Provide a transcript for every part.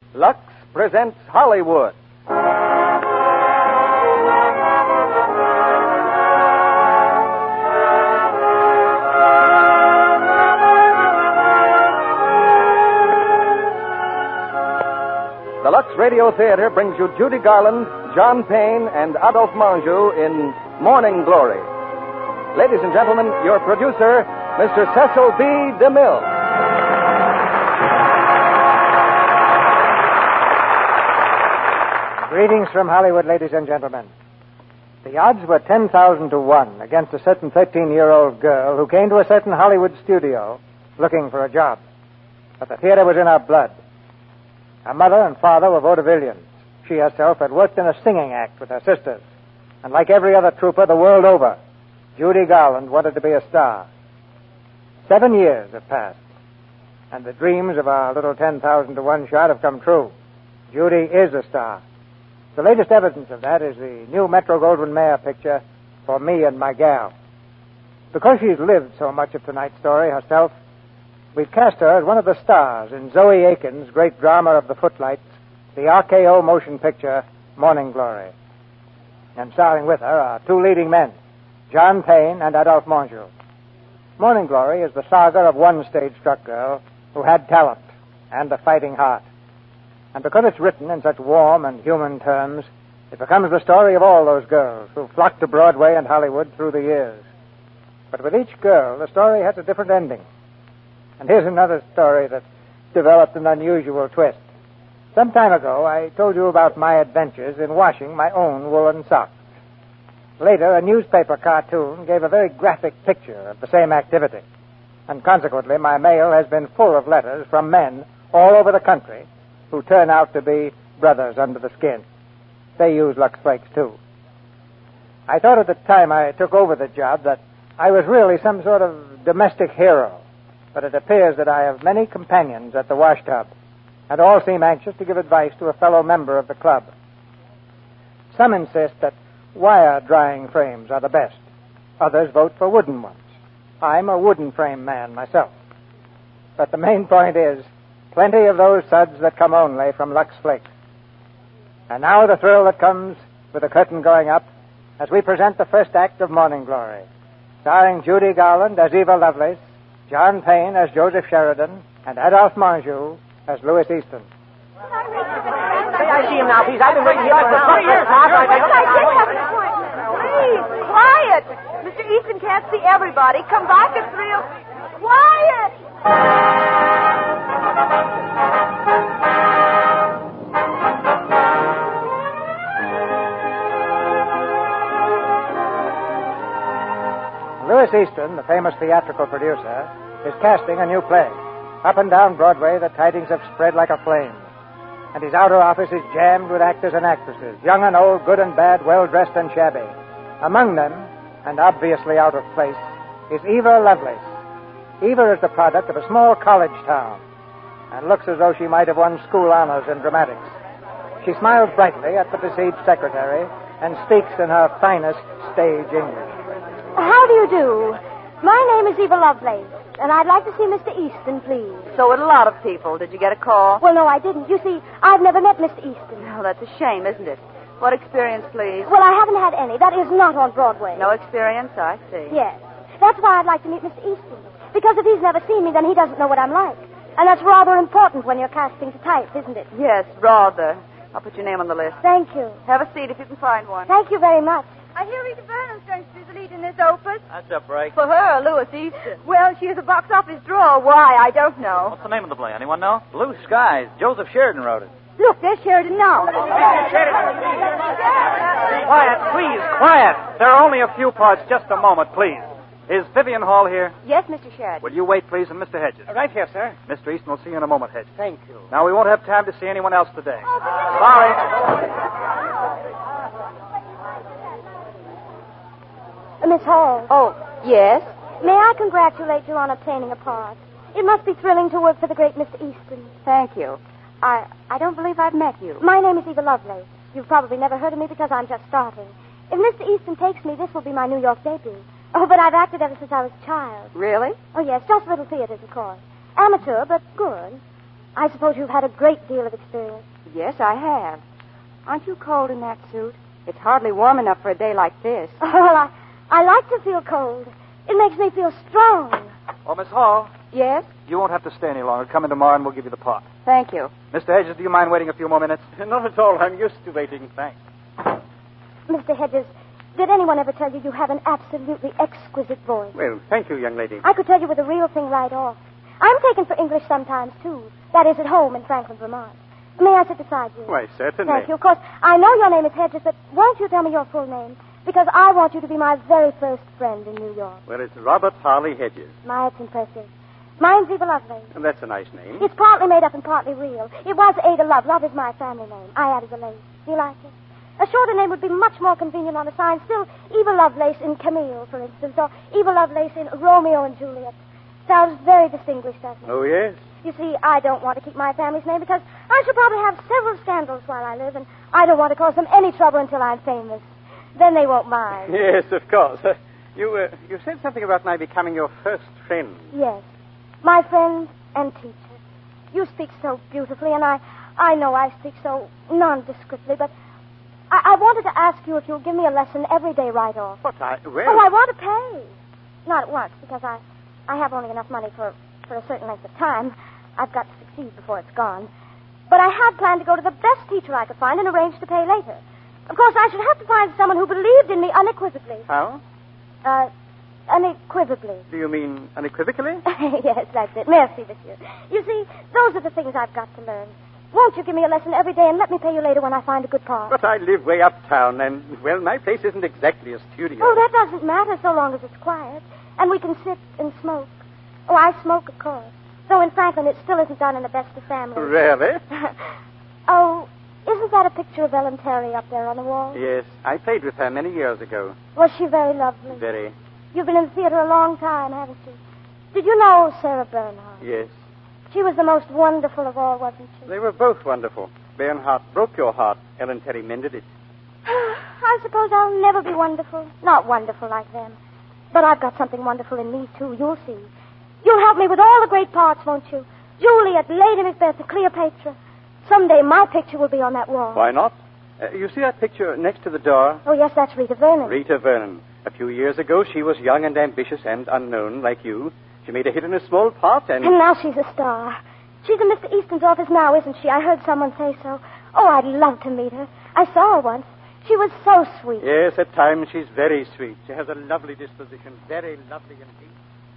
Lux presents Hollywood. The Lux Radio Theater brings you Judy Garland, John Payne, and Adolphe Menjou in Morning Glory. Ladies and gentlemen, your producer, Mr. Cecil B. DeMille. Greetings from Hollywood, ladies and gentlemen. The odds were 10,000 to 1 against a certain 13-year-old girl who came to a certain Hollywood studio looking for a job. But the theater was in our blood. Her mother and father were vaudevillians. She herself had worked in a singing act with her sisters. And like every other trooper the world over, Judy Garland wanted to be a star. 7 years have passed, and the dreams of our little 10,000 to 1 shot have come true. Judy is a star. The latest evidence of that is the new Metro-Goldwyn-Mayer picture, For Me and My Gal. Because she's lived so much of tonight's story herself, we've cast her as one of the stars in Zoe Akin's great drama of the footlights, the RKO motion picture, Morning Glory. And starring with her are two leading men, John Payne and Adolphe Menjou. Morning Glory is the saga of one stage-struck girl who had talent and a fighting heart. And because it's written in such warm and human terms, it becomes the story of all those girls who flocked to Broadway and Hollywood through the years. But with each girl, the story has a different ending. And here's another story that developed an unusual twist. Some time ago, I told you about my adventures in washing my own woolen socks. Later, a newspaper cartoon gave a very graphic picture of the same activity. And consequently, my mail has been full of letters from men all over the country who turn out to be brothers under the skin. They use Lux Flakes, too. I thought at the time I took over the job that I was really some sort of domestic hero. But it appears that I have many companions at the wash tub, and all seem anxious to give advice to a fellow member of the club. Some insist that wire drying frames are the best. Others vote for wooden ones. I'm a wooden frame man myself. But the main point is, plenty of those suds that come only from Lux Flakes. And now the thrill that comes with the curtain going up as we present the first act of Morning Glory, starring Judy Garland as Eva Lovelace, John Payne as Joseph Sheridan, and Adolphe Menjou as Louis Easton. May I see him now, please? I've been waiting here for 20 years. Please, quiet. Mr. Easton can't see everybody. Come back, it's real. Quiet! Louis Easton, the famous theatrical producer, is casting a new play. Up and down Broadway, the tidings have spread like a flame. And his outer office is jammed with actors and actresses, young and old, good and bad, well-dressed and shabby. Among them, and obviously out of place, is Eva Lovelace. Eva is the product of a small college town and looks as though she might have won school honors in dramatics. She smiles brightly at the besieged secretary and speaks in her finest stage English. How do you do? My name is Eva Lovelace, and I'd like to see Mr. Easton, please. So would a lot of people. Did you get a call? Well, no, I didn't. You see, I've never met Mr. Easton. Oh, that's a shame, isn't it? What experience, please? Well, I haven't had any. That is not on Broadway. No experience? I see. Yes. That's why I'd like to meet Mr. Easton. Because if he's never seen me, then he doesn't know what I'm like. And that's rather important when you're casting to type, isn't it? Yes, rather. I'll put your name on the list. Thank you. Have a seat if you can find one. Thank you very much. I hear Rita Burnham's going to do the lead in this opus. That's a break. For her, Louis Easton. Well, she is a box office draw. Why, I don't know. What's the name of the play? Anyone know? Blue Skies. Joseph Sheridan wrote it. Look, there's Sheridan now. Quiet, please, quiet. There are only a few parts. Just a moment, please. Is Vivian Hall here? Yes, Mr. Sheridan. Will you wait, please, and Mr. Hedges? Right here, sir. Mr. Easton will see you in a moment, Hedges. Thank you. Now, we won't have time to see anyone else today. Sorry. Miss Hall. Oh, yes? May I congratulate you on obtaining a part? It must be thrilling to work for the great Mr. Easton. Thank you. I don't believe I've met you. My name is Eva Lovelace. You've probably never heard of me because I'm just starting. If Mr. Easton takes me, this will be my New York debut. Oh, but I've acted ever since I was a child. Really? Oh, yes, just little theaters, of course. Amateur, but good. I suppose you've had a great deal of experience. Yes, I have. Aren't you cold in that suit? It's hardly warm enough for a day like this. Well, I like to feel cold. It makes me feel strong. Oh, Miss Hall, Yes? you won't have to stay any longer. Come in tomorrow and we'll give you the part. Thank you. Mr. Hedges, do you mind waiting a few more minutes? Not at all. I'm used to waiting. Thanks. Mr. Hedges, did anyone ever tell you have an absolutely exquisite voice? Well, thank you, young lady. I could tell you were the real thing right off. I'm taken for English sometimes, too. That is, at home in Franklin, Vermont. May I sit beside you? Why, certainly. Thank you. Of course, I know your name is Hedges, but won't you tell me your full name? Because I want you to be my very first friend in New York. Well, it's Robert Harley Hedges. My, it's impressive. Mine's Eva Lovelace. And that's a nice name. It's partly made up and partly real. It was Ada Love. Love is my family name. I added the lace. Do you like it? A shorter name would be much more convenient on a sign. Still, Eva Lovelace in Camille, for instance, or Eva Lovelace in Romeo and Juliet. Sounds very distinguished, doesn't it? Oh, yes? You see, I don't want to keep my family's name because I shall probably have several scandals while I live, and I don't want to cause them any trouble until I'm famous. Then they won't mind. Yes, of course. You said something about my becoming your first friend. Yes. My friend and teacher. You speak so beautifully, and I know I speak so nondescriptly, but I wanted to ask you if you'll give me a lesson every day right off. Well... Oh, I want to pay. Not at once, because I have only enough money for a certain length of time. I've got to succeed before it's gone. But I had planned to go to the best teacher I could find and arrange to pay later. Of course, I should have to find someone who believed in me unequivocally. How? Unequivocally. Do you mean unequivocally? Yes, that's it. Merci, monsieur. You see, those are the things I've got to learn. Won't you give me a lesson every day and let me pay you later when I find a good part? But I live way uptown, and, well, my place isn't exactly a studio. Oh, that doesn't matter so long as it's quiet. And we can sit and smoke. Oh, I smoke, of course. Though in Franklin, it still isn't done in the best of families. Really? Oh, isn't that a picture of Ellen Terry up there on the wall? Yes, I played with her many years ago. Was she very lovely? Very. You've been in the theater a long time, haven't you? Did you know Sarah Bernhardt? Yes. She was the most wonderful of all, wasn't she? They were both wonderful. Bernhardt broke your heart. Ellen Terry mended it. I suppose I'll never be wonderful. Not wonderful like them. But I've got something wonderful in me, too. You'll see. You'll help me with all the great parts, won't you? Juliet, Lady Macbeth, the Cleopatra. Someday my picture will be on that wall. Why not? You see that picture next to the door? Oh, yes, that's Rita Vernon. Rita Vernon. A few years ago, she was young and ambitious and unknown, like you. She made a hit in a small part and... And now she's a star. She's in Mr. Easton's office now, isn't she? I heard someone say so. Oh, I'd love to meet her. I saw her once. She was so sweet. Yes, at times she's very sweet. She has a lovely disposition. Very lovely indeed.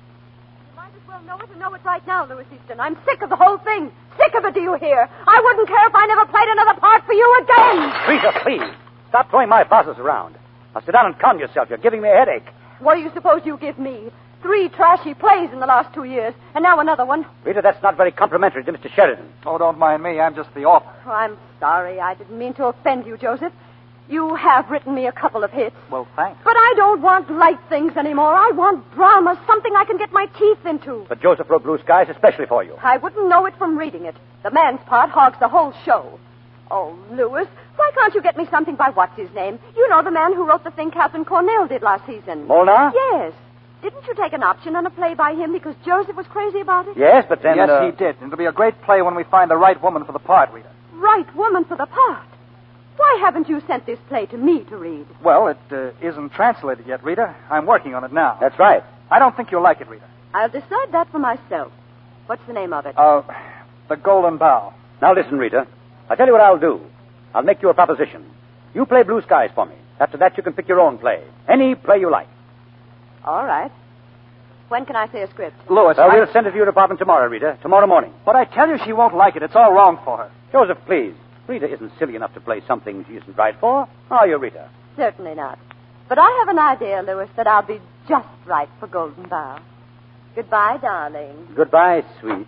You might as well know it and know it right now, Louis Easton. I'm sick of the whole thing. Sick of it, do you hear? I wouldn't care if I never played another part for you again. Rita, please. Stop throwing my vases around. Now sit down and calm yourself. You're giving me a headache. What do you suppose you give me? 3 trashy plays in the last 2 years, and now another one. Rita, that's not very complimentary to Mr. Sheridan. Oh, don't mind me. I'm just the author. Oh, I'm sorry. I didn't mean to offend you, Joseph. You have written me a couple of hits. Well, thanks. But I don't want light things anymore. I want drama, something I can get my teeth into. But Joseph wrote Blue Skies especially for you. I wouldn't know it from reading it. The man's part hogs the whole show. Oh, Louis, why can't you get me something by what's-his-name? You know, the man who wrote the thing Catherine Cornell did last season. Molnar? Yes. Didn't you take an option on a play by him because Joseph was crazy about it? Yes, but then... Yes, he did. It'll be a great play when we find the right woman for the part, Rita. Right woman for the part. Why haven't you sent this play to me to read? Well, it isn't translated yet, Rita. I'm working on it now. That's right. I don't think you'll like it, Rita. I'll decide that for myself. What's the name of it? The Golden Bough. Now listen, Rita. I'll tell you what I'll do. I'll make you a proposition. You play Blue Skies for me. After that, you can pick your own play. Any play you like. All right. When can I say a script? Louis, Well, we'll send it to your department tomorrow, Rita. Tomorrow morning. But I tell you she won't like it. It's all wrong for her. Joseph, please. Rita isn't silly enough to play something she isn't right for. Are you, Rita? Certainly not. But I have an idea, Louis, that I'll be just right for Golden Bough. Goodbye, darling. Goodbye, sweet.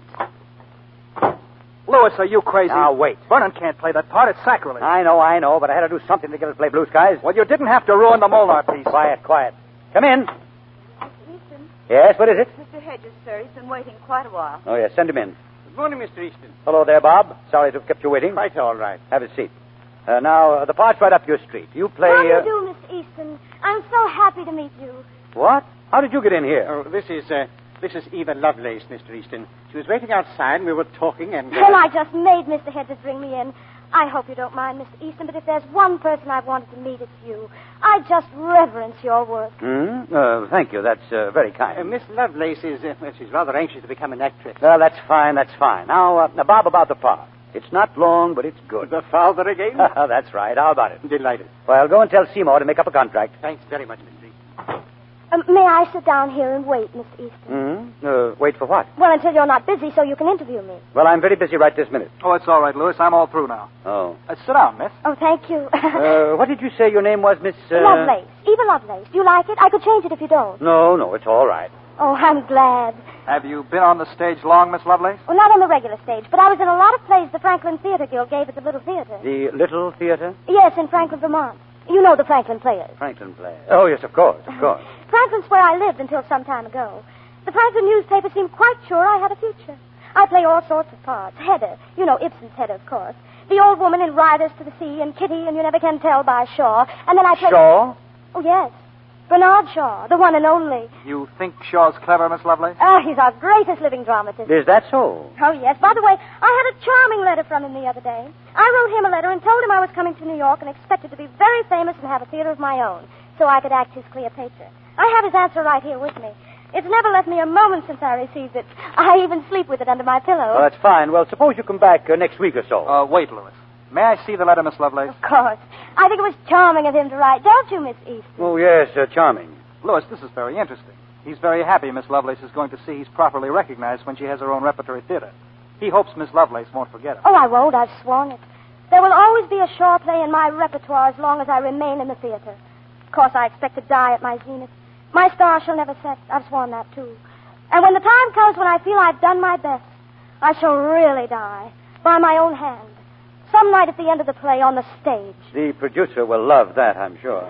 Louis, are you crazy? Now, wait. Vernon can't play that part. It's sacrilege. I know, but I had to do something to get us to play Blue Skies. Well, you didn't have to ruin the Molnar piece. Quiet. Come in. Mr. Easton. Yes, what is it? Mr. Hedges, sir. He's been waiting quite a while. Oh, yes, send him in. Good morning, Mr. Easton. Hello there, Bob. Sorry to have kept you waiting. Quite all right. Have a seat. Now, the part's right up your street. You play... How do you do, Miss Easton? I'm so happy to meet you. What? How did you get in here? Oh, this is This is Eva Lovelace, Mr. Easton. She was waiting outside, and we were talking, and... Well, I just made Mr. Hedges bring me in. I hope you don't mind, Mr. Easton, but if there's one person I've wanted to meet, it's you. I just reverence your work. Thank you. That's very kind. Miss Lovelace is, she's rather anxious to become an actress. Well, that's fine. Now, Bob, about the part. It's not long, but it's good. The father again? That's right. How about it? Delighted. Well, go and tell Seymour to make up a contract. Thanks very much, Mr. Easton. May I sit down here and wait, Mr. Easton? Wait for what? Well, until you're not busy so you can interview me. Well, I'm very busy right this minute. Oh, it's all right, Louis. I'm all through now. Oh. Sit down, miss. Oh, thank you. What did you say your name was, Miss... Lovelace. Eva Lovelace. Do you like it? I could change it if you don't. No, it's all right. Oh, I'm glad. Have you been on the stage long, Miss Lovelace? Well, not on the regular stage, but I was in a lot of plays the Franklin Theater Guild gave at the Little Theater. The Little Theater? Yes, in Franklin, Vermont. You know the Franklin Players. Franklin Players. Oh, yes, of course. Franklin's where I lived until some time ago. The Franklin newspaper seemed quite sure I had a future. I play all sorts of parts. Hedda. You know Ibsen's Hedda, of course. The old woman in Riders to the Sea and Kitty and You Never Can Tell by Shaw. And then I play... Shaw? Oh, yes. Bernard Shaw, the one and only. You think Shaw's clever, Miss Lovelace? Oh, he's our greatest living dramatist. Is that so? Oh, yes. By the way, I had a charming letter from him the other day. I wrote him a letter and told him I was coming to New York and expected to be very famous and have a theater of my own so I could act his Cleopatra. I have his answer right here with me. It's never left me a moment since I received it. I even sleep with it under my pillow. Well, that's fine. Well, suppose you come back next week or so. Wait, Louis. May I see the letter, Miss Lovelace? Of course. I think it was charming of him to write, don't you, Miss Easton? Oh, yes, charming. Louis, this is very interesting. He's very happy Miss Lovelace is going to see he's properly recognized when she has her own repertory theater. He hopes Miss Lovelace won't forget him. Oh, I won't. I've sworn it. There will always be a Shaw play in my repertoire as long as I remain in the theater. Of course, I expect to die at my zenith. My star shall never set. I've sworn that, too. And when the time comes when I feel I've done my best, I shall really die by my own hand. Some night at the end of the play on the stage. The producer will love that, I'm sure.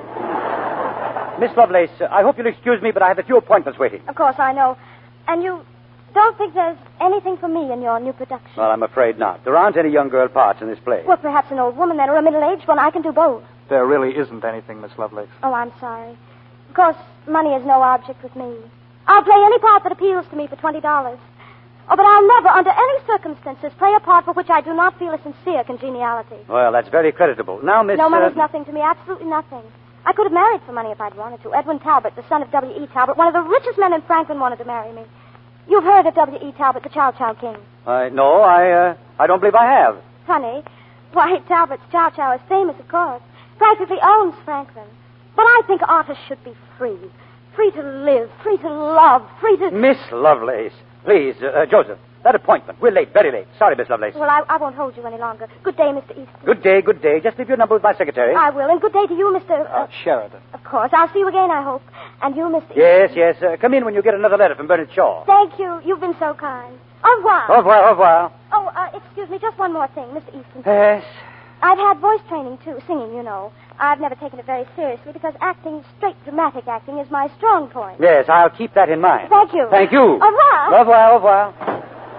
Miss Lovelace, I hope you'll excuse me, but I have a few appointments waiting. Of course, I know. And you don't think there's anything for me in your new production? Well, I'm afraid not. There aren't any young girl parts in this play. Well, perhaps an old woman then, or a middle-aged one. I can do both. There really isn't anything, Miss Lovelace. Oh, I'm sorry. Of course, money is no object with me. I'll play any part that appeals to me for $20. Oh, but I'll never, under any circumstances, play a part for which I do not feel a sincere congeniality. Well, that's very creditable. Now, Miss... No, money's nothing to me, absolutely nothing. I could have married for money if I'd wanted to. Edwin Talbot, the son of W.E. Talbot, one of the richest men in Franklin, wanted to marry me. You've heard of W.E. Talbot, the Chow Chow King. No, I don't believe I have. Funny. Why, Talbot's Chow Chow is famous, of course. Practically owns Franklin. But I think artists should be free. Free to live, free to love, free to... Miss Lovelace, please, Joseph, that appointment. We're late, very late. Sorry, Miss Lovelace. Well, I won't hold you any longer. Good day, Mr. Easton. Good day. Just leave your number with my secretary. I will. And good day to you, Mr... Sheridan. Of course. I'll see you again, I hope. And you, Mr. Yes. Come in when you get another letter from Bernard Shaw. Thank you. You've been so kind. Au revoir. Au revoir. Oh, excuse me, just one more thing, Mr. Easton. Yes? I've had voice training, too, singing, you know. I've never taken it very seriously because acting, straight dramatic acting, is my strong point. Yes, I'll keep that in mind. Thank you. Thank you. Au revoir. Au revoir.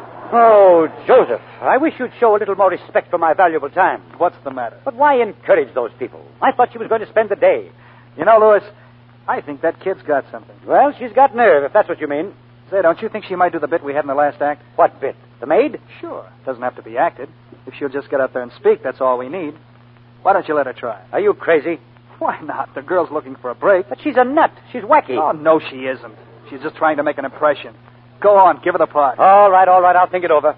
Oh, Joseph, I wish you'd show a little more respect for my valuable time. What's the matter? But why encourage those people? I thought she was going to spend the day. You know, Louis, I think that kid's got something. Well, she's got nerve, if that's what you mean. Say, don't you think she might do the bit we had in the last act? What bit? The maid? Sure. Doesn't have to be acted. If she'll just get up there and speak, that's all we need. Why don't you let her try? Are you crazy? Why not? The girl's looking for a break. But she's a nut. She's wacky. Oh, no, she isn't. She's just trying to make an impression. Go on, give her the part. All right. I'll think it over.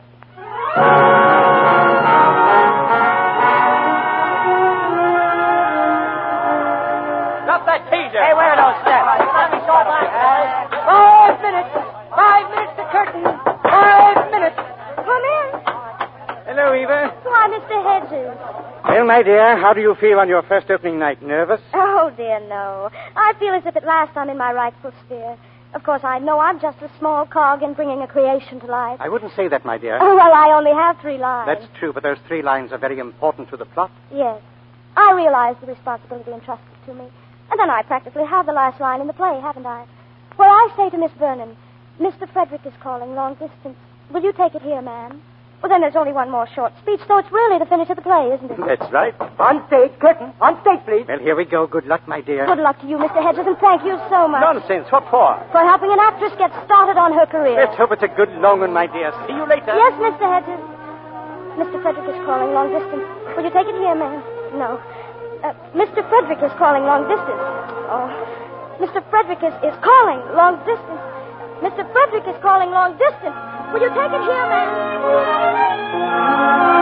Drop that teaser. Hey, where are those steps? Let me show my 5 minutes. 5 minutes to curtain. 5 minutes. Come in. Hello, Eva. Why, Mr. Hedges. Well, my dear, how do you feel on your first opening night? Nervous? Oh, dear, no. I feel as if at last I'm in my rightful sphere. Of course, I know I'm just a small cog in bringing a creation to life. I wouldn't say that, my dear. Oh, well, I only have 3 lines. That's true, but those 3 lines are very important to the plot. Yes. I realize the responsibility entrusted to me. And then I practically have the last line in the play, haven't I? Where I say to Miss Vernon, Mr. Frederick is calling long distance. Will you take it here, ma'am? Well, then there's only one more short speech, so it's really the finish of the play, isn't it? That's right. On stage, curtain. On stage, please. Well, here we go. Good luck, my dear. Good luck to you, Mr. Hedges, and thank you so much. Nonsense. What for? For helping an actress get started on her career. Let's hope it's a good long one, my dear. See you later. Yes, Mr. Hedges. Mr. Frederick is calling long distance. Will you take it here, ma'am? No. Mr. Frederick is calling long distance. Oh. Mr. Frederick is calling long distance. Mr. Frederick is calling long distance. Will you take it here, ma'am?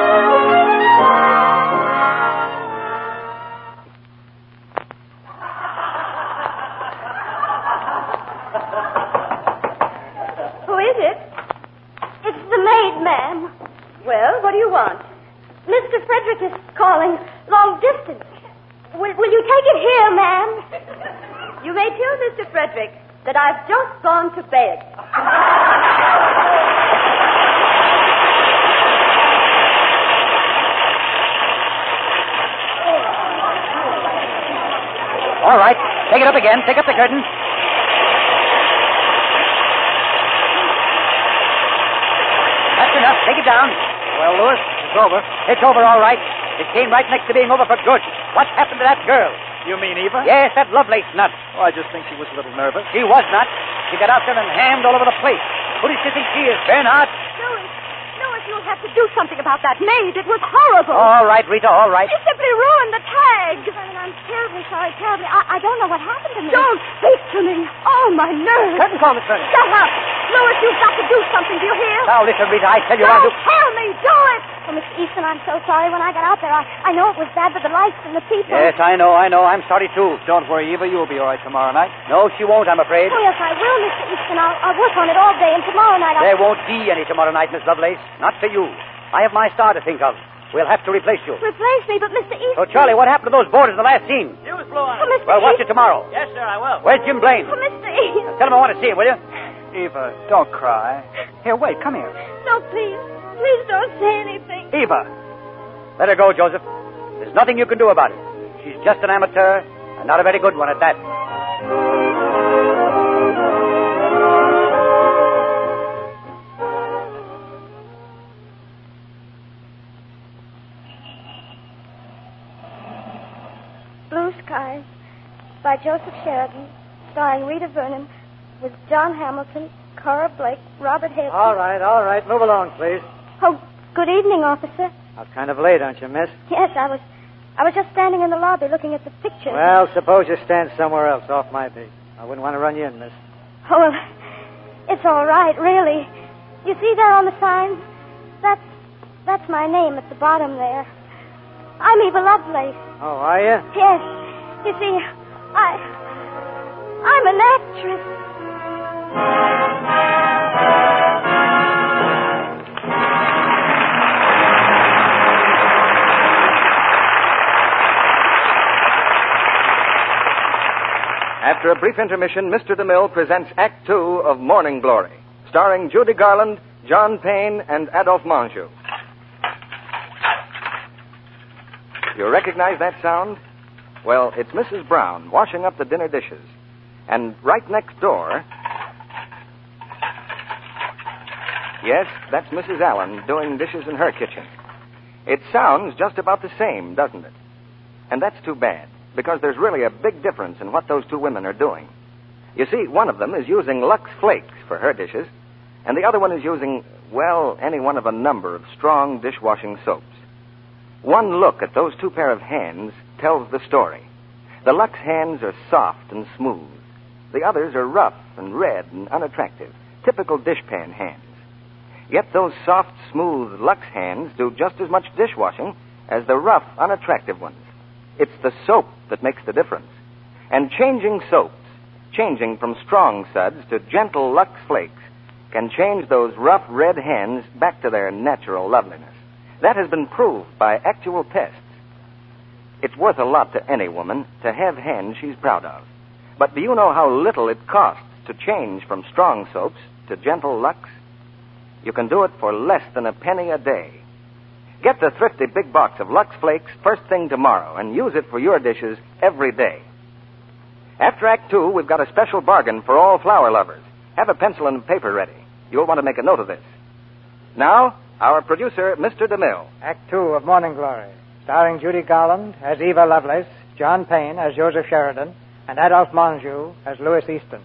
Who is it? It's the maid, ma'am. Well, what do you want? Mr. Frederick is calling long distance. Will you take it here, ma'am? You may tell Mr. Frederick that I've just gone to bed. All right. Take it up again. Take up the curtain. That's enough. Take it down. Well, Louis, it's over. It's over, all right. It came right next to being over for good. What happened to that girl? You mean Eva? Yes, that Lovelace nut. Oh, I just think she was a little nervous. She was not. She got out there and hammed all over the place. Who does she think she is, Bernhardt? Louis, you'll have to do something about that maid. It was horrible. All right, Rita, all right. She simply ruined the tag. I'm terribly sorry, terribly. I don't know what happened to me. Don't speak to me. Oh, my nerves. Curtain call, Miss Vernon. Shut up. Louis, you've got to do something. Do you hear? Now, listen, Rita, I tell you, Don't I'll do... tell me. Do it. Oh, Mr. Easton, I'm so sorry. When I got out there, I know it was bad, but the lights and the people... Yes, I know. I'm sorry, too. Don't worry, Eva. You'll be all right tomorrow night. No, she won't, I'm afraid. Oh, yes, I will, Mr. Easton. I'll work on it all day, and tomorrow night There won't be any tomorrow night, Miss Lovelace. Not for you. I have my star to think of. We'll have to replace you. Replace me, but Mr. Easton... So, Charlie, what happened to those boarders in the last scene? Fuse blew on Oh, Mr. Well, watch it Easton. tomorrow. Yes, sir, I will. Where's Jim Blaine? Oh, Mr. Easton. Tell him I want to see him, will you? Eva, don't cry. Here, wait. Come here. No, please. Please don't say anything. Eva. Let her go, Joseph. There's nothing you can do about it. She's just an amateur, and not a very good one at that. Blue Skies by Joseph Sheridan, starring Rita Vernon, with John Hamilton, Cora Blake, Robert Haley. All right. Move along, please. Oh, good evening, officer. It's kind of late, aren't you, miss? Yes, I was just standing in the lobby looking at the pictures. Well, suppose you stand somewhere else, off my beat. I wouldn't want to run you in, miss. Oh, well, it's all right, really. You see there on the sign? That's my name at the bottom there. I'm Eva Lovelace. Oh, are you? Yes. You see, I'm an actress. After a brief intermission, Mr. DeMille presents Act Two of Morning Glory, starring Judy Garland, John Payne, and Adolphe Menjou. You recognize that sound? Well, it's Mrs. Brown washing up the dinner dishes. And right next door... Yes, that's Mrs. Allen doing dishes in her kitchen. It sounds just about the same, doesn't it? And that's too bad, because there's really a big difference in what those two women are doing. You see, one of them is using Lux Flakes for her dishes, and the other one is using, well, any one of a number of strong dishwashing soaps. One look at those two pair of hands tells the story. The Lux hands are soft and smooth. The others are rough and red and unattractive, typical dishpan hands. Yet those soft, smooth Lux hands do just as much dishwashing as the rough, unattractive ones. It's the soap that makes the difference. And changing soaps, changing from strong suds to gentle Lux Flakes, can change those rough, red hands back to their natural loveliness. That has been proved by actual tests. It's worth a lot to any woman to have hands she's proud of. But do you know how little it costs to change from strong soaps to gentle Lux? You can do it for less than a penny a day. Get the thrifty big box of Lux Flakes first thing tomorrow and use it for your dishes every day. After Act Two, we've got a special bargain for all flower lovers. Have a pencil and paper ready. You'll want to make a note of this. Now, Our producer, Mr. DeMille. Act 2 of Morning Glory, starring Judy Garland as Eva Lovelace, John Payne as Joseph Sheridan, and Adolphe Manjou as Louis Easton.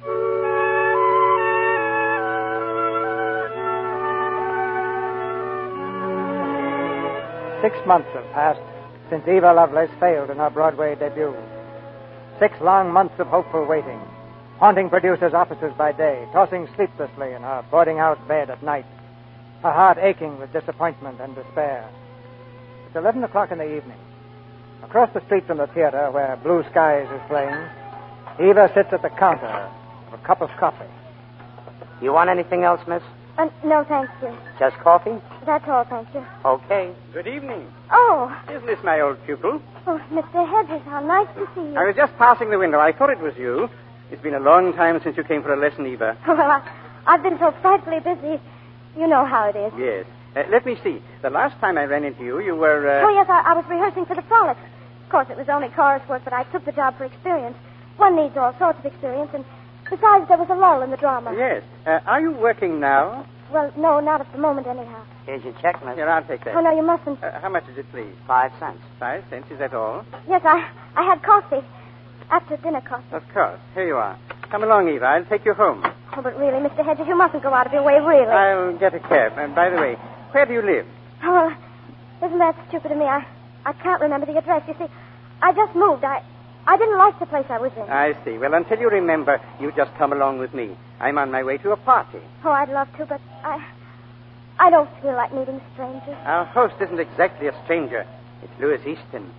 Six months have passed since Eva Lovelace failed in her Broadway debut. 6 long months of hopeful waiting, haunting producers' offices by day, tossing sleeplessly in her boarding-house bed at night, her heart aching with disappointment and despair. It's 11 o'clock in the evening. Across the street from the theater where Blue Skies is playing, Eva sits at the counter with a cup of coffee. You want anything else, miss? No, thank you. Just coffee? That's all, thank you. Okay. Good evening. Oh, Isn't this my old pupil? Mr. Hedges, how nice to see you. I was just passing the window. I thought it was you. It's been a long time since you came for a lesson, Eva. Well, I've been so frightfully busy. You know how it is. Yes. Let me see. The last time I ran into you, you were... Oh, yes, I was rehearsing for the frolic. Of course, it was only chorus work, but I took the job for experience. One needs all sorts of experience, and besides, there was a lull in the drama. Yes. Are you working now? Well, no, not at the moment, anyhow. Here's your check, miss. Here, I'll take that. Oh, no, you mustn't. How much is it, please? 5 cents. 5 cents, is that all? Yes, I had coffee. After dinner coffee. Of course. Here you are. Come along, Eva. I'll take you home. Oh, but really, Mr. Hedges, you mustn't go out of your way, really. I'll get a cab. And by the way, where do you live? Oh, well, isn't that stupid of me? I can't remember the address. You see, I just moved. I didn't like the place I was in. I see. Well, until you remember, you just come along with me. I'm on my way to a party. Oh, I'd love to, but I don't feel like meeting strangers. Our host isn't exactly a stranger. It's Louis Easton.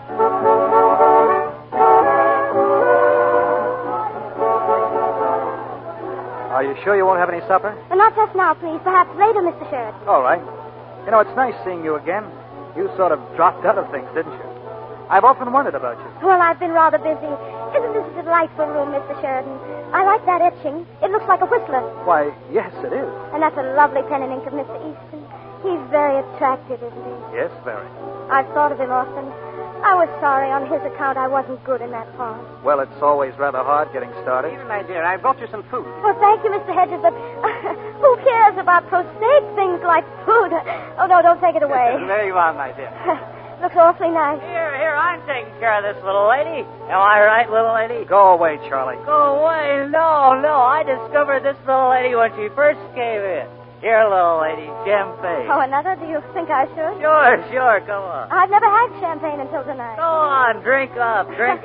Are you sure you won't have any supper? Not just now, please. Perhaps later, Mr. Sheridan. All right. You know, it's nice seeing you again. You sort of dropped out of things, didn't you? I've often wondered about you. Well, I've been rather busy. Isn't this a delightful room, Mr. Sheridan? I like that etching. It looks like a whistler. Why, yes, it is. And that's a lovely pen and ink of Mr. Easton. He's very attractive, isn't he? Yes, very. I've thought of him often. I was sorry on his account I wasn't good in that part. Well, it's always rather hard getting started. Eva, my dear, I brought you some food. Well, thank you, Mr. Hedges, but who cares about prosaic things like food? Oh, no, don't take it away. There you are, my dear. Looks awfully nice. Here, I'm taking care of this little lady. Am I right, little lady? Go away, Charlie. Go away. No. I discovered this little lady when she first came in. Here, little lady, champagne. Oh, another? Do you think I should? Sure, come on. I've never had champagne until tonight. Go on, drink up.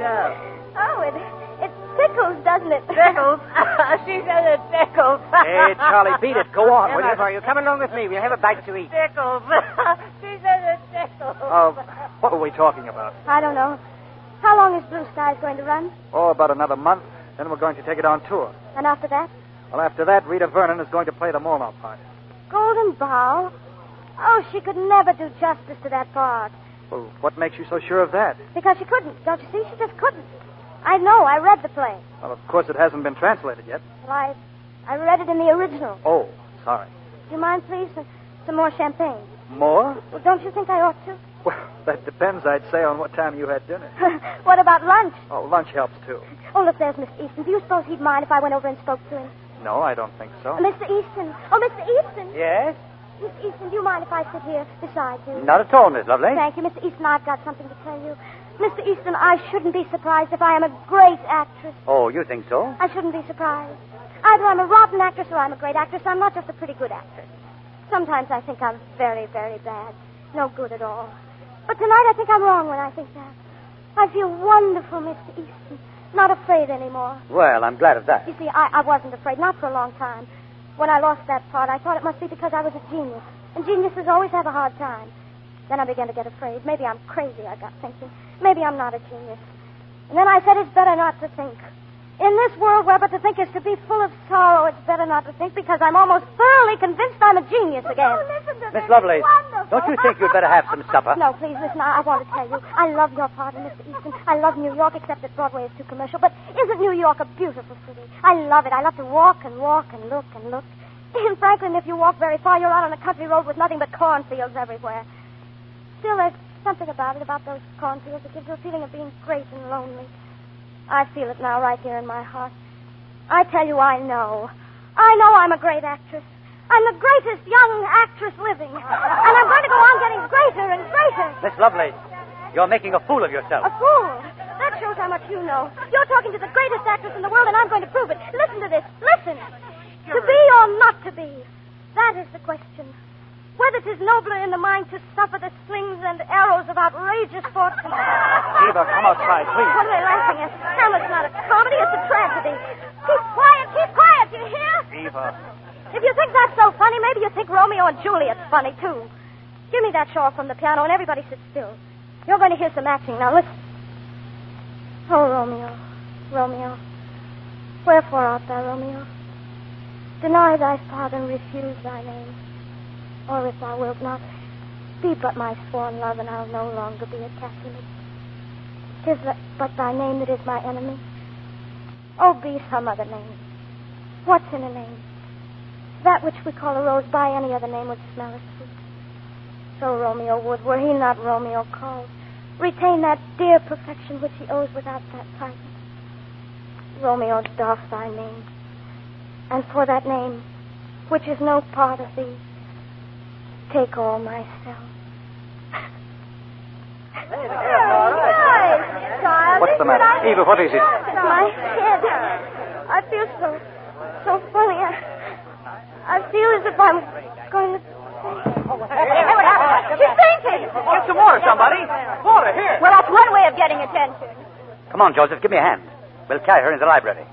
Oh, it tickles, doesn't it? Tickles? She said it tickles. Hey, Charlie, beat it. Go on, will you? You come along with me. We'll have a bite to eat. Tickles. She said it tickles. What were we talking about? I don't know. How long is Blue Skies going to run? Oh, about another month. Then we're going to take it on tour. And after that? Well, after that, Rita Vernon is going to play the Mona part. Golden Bough? Oh, she could never do justice to that part. Well, what makes you so sure of that? Because she couldn't. Don't you see? She just couldn't. I know. I read the play. Well, of course, it hasn't been translated yet. Well, I read it in the original. Oh, sorry. Do you mind, please? Some more champagne. More? Well, don't you think I ought to? Well, that depends, I'd say, on what time you had dinner. What about lunch? Oh, lunch helps, too. Oh, look, there's Mr. Easton. Do you suppose he'd mind if I went over and spoke to him? No, I don't think so. Mr. Easton. Oh, Mr. Easton. Yes? Miss Easton, do you mind if I sit here beside you? Not at all, Miss Lovelace. Thank you, Mr. Easton. I've got something to tell you. Mr. Easton, I shouldn't be surprised if I am a great actress. Oh, you think so? I shouldn't be surprised. Either I'm a rotten actress or I'm a great actress. I'm not just a pretty good actress. Sometimes I think I'm very, very bad. No good at all. But tonight I think I'm wrong when I think that. I feel wonderful, Mr. Easton. Not afraid anymore. Well, I'm glad of that. You see, I wasn't afraid, not for a long time. When I lost that part, I thought it must be because I was a genius. And geniuses always have a hard time. Then I began to get afraid. Maybe I'm crazy, I got thinking. Maybe I'm not a genius. And then I said it's better not to think. In this world where but to think is to be full of sorrow, it's better not to think because I'm almost thoroughly convinced I'm a genius again. Oh, listen to Miss this. Lovelace, It's wonderful. don't you think you'd better have some supper? No, please, listen, I want to tell you. I love your part, Mr. Easton. I love New York, except that Broadway is too commercial. But isn't New York a beautiful city? I love it. I love to walk and walk and look and look. In Franklin, if you walk very far, you're out on a country road with nothing but cornfields everywhere. Still, there's something about it, about those cornfields, that gives you a feeling of being great and lonely. I feel it now right here in my heart. I tell you, I know. I know I'm a great actress. I'm the greatest young actress living. And I'm going to go on getting greater and greater. Miss Lovelace, you're making a fool of yourself. A fool? That shows how much you know. You're talking to the greatest actress in the world, and I'm going to prove it. Listen to this. Listen. To be or not to be, that is the question. Whether 'tis nobler in the mind to suffer the slings and arrows of outrageous fortune. Eva, come outside, please. What are they laughing at? Hamlet's not a comedy, it's a tragedy. Keep quiet, do you hear? Eva. If you think that's so funny, maybe you think Romeo and Juliet's funny, too. Give me that shawl from the piano, and everybody sit still. You're going to hear some acting. Now, listen. Oh, Romeo, Romeo, wherefore art thou, Romeo? Deny thy father and refuse thy name. Or if thou wilt not, be but my sworn love, and I'll no longer be a Capulet. 'Tis but thy name that is my enemy. Oh, be some other name. What's in a name? That which we call a rose by any other name would smell as sweet. So Romeo would, were he not Romeo called, retain that dear perfection which he owes without that title. Romeo, doff thy name, and for that name, which is no part of thee, take all myself. Nice, child. What's the matter? Eva, what is it? My head. I feel so funny. I feel as if I'm going to faint. Hey, what happened? She's fainting. Get some water, somebody. Water, here. Well, that's one way of getting attention. Come on, Joseph, give me a hand. We'll carry her into the library.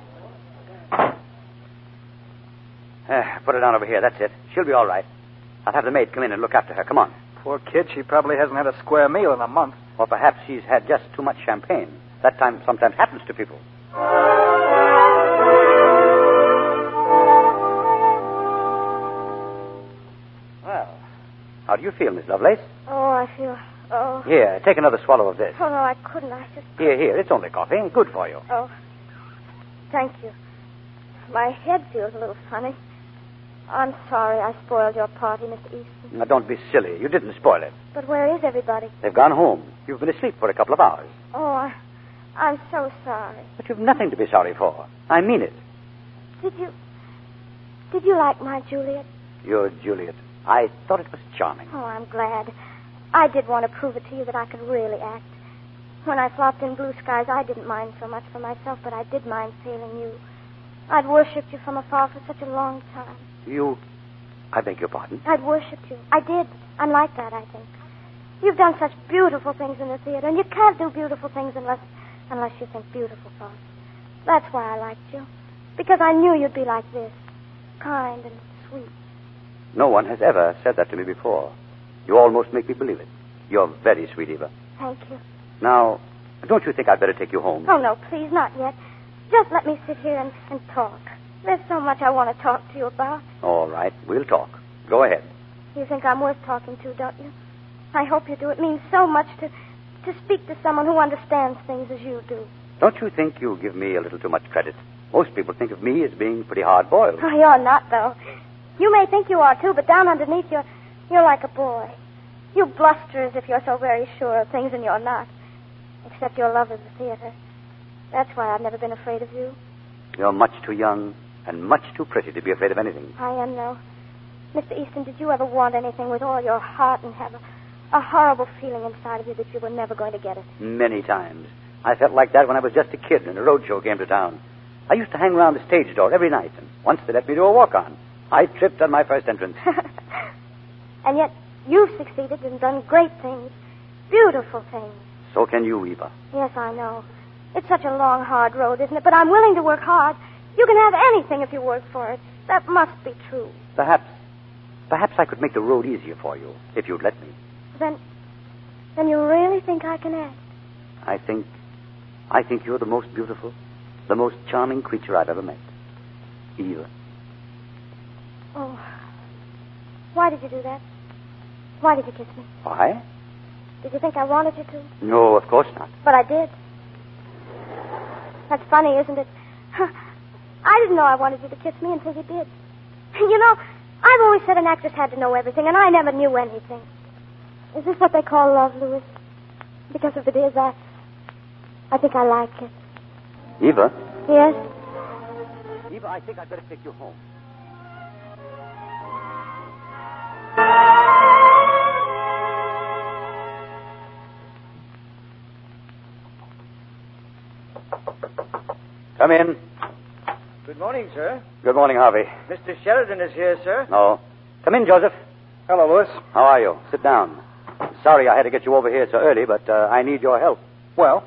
Put her down over here, that's it. She'll be all right. I'll have the maid come in and look after her. Come on. Poor kid, she probably hasn't had a square meal in a month. Or perhaps she's had just too much champagne. That time sometimes happens to people. Well, how do you feel, Miss Lovelace? Oh, I feel... Oh. Here, take another swallow of this. Oh, no, I couldn't. I just... Here, it's only coffee. Good for you. Oh. Thank you. My head feels a little funny. I'm sorry I spoiled your party, Mr. Easton. Now, don't be silly. You didn't spoil it. But where is everybody? They've gone home. You've been asleep for a couple of hours. Oh, I'm so sorry. But you've nothing to be sorry for. I mean it. Did you like my Juliet? Your Juliet. I thought it was charming. Oh, I'm glad. I did want to prove it to you that I could really act. When I flopped in Blue Skies, I didn't mind so much for myself, but I did mind failing you. I'd worshipped you from afar for such a long time. I beg your pardon? I'd worshipped you. I did. I'm like that, I think. You've done such beautiful things in the theater, and you can't do beautiful things unless you think beautiful thoughts. That's why I liked you. Because I knew you'd be like this. Kind and sweet. No one has ever said that to me before. You almost make me believe it. You're very sweet, Eva. Thank you. Now, don't you think I'd better take you home? Oh, no, please, not yet. Just let me sit here and talk. There's so much I want to talk to you about. All right, we'll talk. Go ahead. You think I'm worth talking to, don't you? I hope you do. It means so much to speak to someone who understands things as you do. Don't you think you give me a little too much credit? Most people think of me as being pretty hard-boiled. Oh, you're not, though. You may think you are, too, but down underneath you're like a boy. You bluster as if you're so very sure of things, and you're not. Except your love of the theater. That's why I've never been afraid of you. You're much too young and much too pretty to be afraid of anything. I am, though. Mr. Easton, did you ever want anything with all your heart and have a horrible feeling inside of you that you were never going to get it? Many times. I felt like that when I was just a kid and a roadshow came to town. I used to hang around the stage door every night, and once they let me do a walk-on. I tripped on my first entrance. And yet you've succeeded and done great things. Beautiful things. So can you, Eva. Yes, I know. It's such a long, hard road, isn't it? But I'm willing to work hard. You can have anything if you work for it. That must be true. Perhaps I could make the road easier for you, if you'd let me. Then you really think I can act? I think you're the most beautiful, the most charming creature I've ever met. Eva. Oh. Why did you do that? Why did you kiss me? Why? Did you think I wanted you to? No, of course not. But I did. That's funny, isn't it? I didn't know I wanted you to kiss me until you did. You know, I've always said an actress had to know everything, and I never knew anything. Is this what they call love, Louis? Because if it is, I think I like it. Eva? Yes? Eva, I think I'd better take you home. Come in. Good morning, sir. Good morning, Harvey. Mr. Sheridan is here, sir. No. Come in, Joseph. Hello, Louis. How are you? Sit down. Sorry I had to get you over here so early, but I need your help. Well,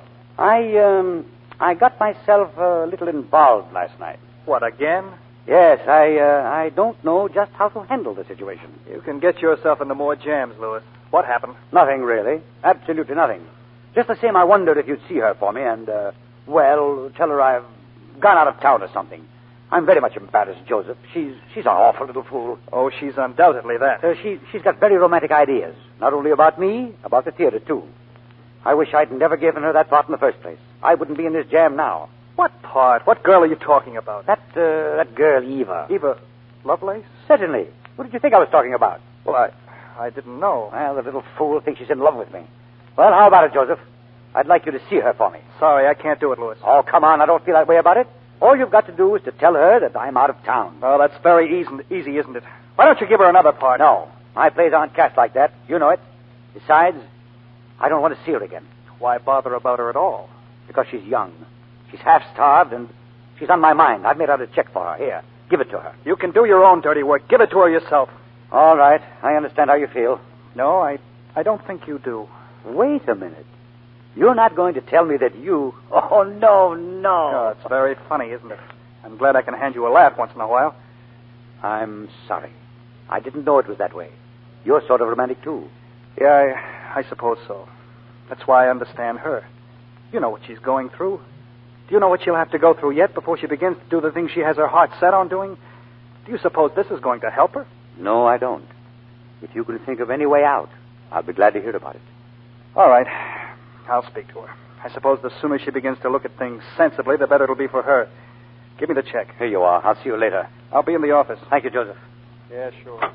I got myself a little involved last night. what, again? Yes, I don't know just how to handle the situation. You can get yourself into more jams, Louis. What happened? Nothing, really. Absolutely nothing. Just the same, I wondered if you'd see her for me and, tell her I've gone out of town or something. I'm very much embarrassed, Joseph. She's an awful little fool. Oh, she's undoubtedly that. She's got very romantic ideas. Not only about me, about the theater, too. I wish I'd never given her that part in the first place. I wouldn't be in this jam now. What part? What girl are you talking about? That girl, Eva. Eva Lovelace? Certainly. What did you think I was talking about? Well, I didn't know. Well, the little fool thinks she's in love with me. Well, how about it, Joseph? I'd like you to see her for me. Sorry, I can't do it, Louis. Oh, come on. I don't feel that way about it. All you've got to do is to tell her that I'm out of town. Oh, that's very easy, isn't it? Why don't you give her another part? No. My plays aren't cast like that. You know it. Besides, I don't want to see her again. Why bother about her at all? Because she's young. She's half-starved, and she's on my mind. I've made out a check for her. Here, give it to her. You can do your own dirty work. Give it to her yourself. All right. I understand how you feel. No, I don't think you do. Wait a minute. You're not going to tell me that you... Oh, no. Oh, it's very funny, isn't it? I'm glad I can hand you a laugh once in a while. I'm sorry. I didn't know it was that way. You're sort of romantic, too. Yeah, I suppose so. That's why I understand her. You know what she's going through. Do you know what she'll have to go through yet before she begins to do the things she has her heart set on doing? Do you suppose this is going to help her? No, I don't. If you can think of any way out, I'll be glad to hear about it. All right. I'll speak to her. I suppose the sooner she begins to look at things sensibly, the better it'll be for her. Give me the check. Here you are. I'll see you later. I'll be in the office. Thank you, Joseph. Yeah, sure.